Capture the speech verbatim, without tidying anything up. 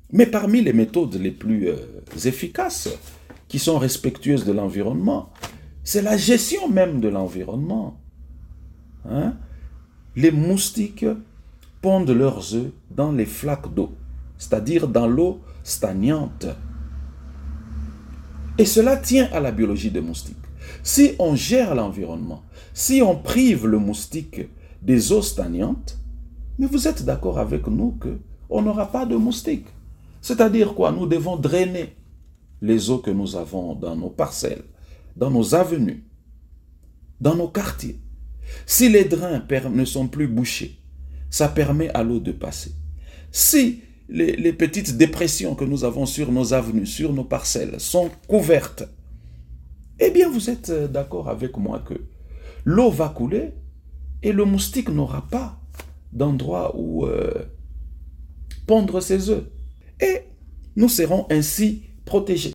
Mais parmi les méthodes les plus euh, efficaces, qui sont respectueuses de l'environnement, c'est la gestion même de l'environnement. Hein? Les moustiques pondent leurs œufs dans les flaques d'eau, c'est-à-dire dans l'eau stagnante. Et cela tient à la biologie des moustiques. Si on gère l'environnement, si on prive le moustique des eaux stagnantes, mais vous êtes d'accord avec nous qu'on n'aura pas de moustiques. C'est-à-dire quoi? Nous devons drainer les eaux que nous avons dans nos parcelles, dans nos avenues, dans nos quartiers. Si les drains ne sont plus bouchés, ça permet à l'eau de passer. Si les, les petites dépressions que nous avons sur nos avenues, sur nos parcelles, sont couvertes, eh bien vous êtes d'accord avec moi que l'eau va couler et le moustique n'aura pas d'endroit où euh, pondre ses œufs. Et nous serons ainsi protégés.